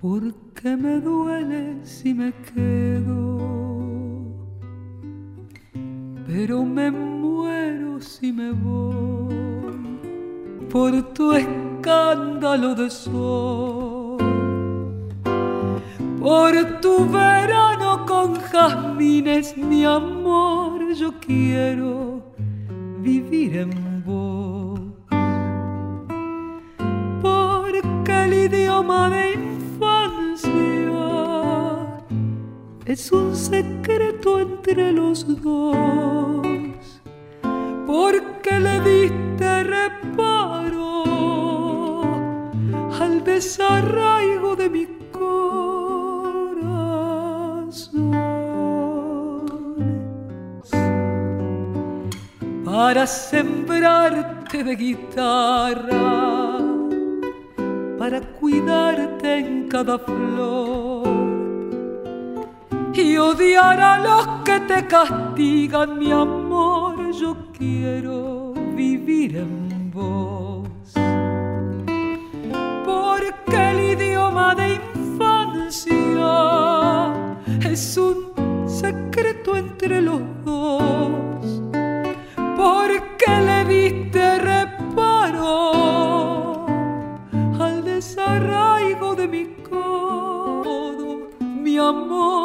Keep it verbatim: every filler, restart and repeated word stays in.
porque me duele si me quedo, pero me muero si me voy por tu escándalo de sol, por tu verano con jazmines, mi amor, yo quiero vivir en vos, porque el idioma de infancia es un secreto entre los dos, porque le diste reparo al desarraigo de mi corazón. Para sembrarte de guitarra, para cuidarte en cada flor y odiar a los que te castigan, mi amor, yo quiero vivir en vos, porque el idioma de infancia es un secreto entre los dos, porque le diste reparo al desarraigo de mi codo, mi amor.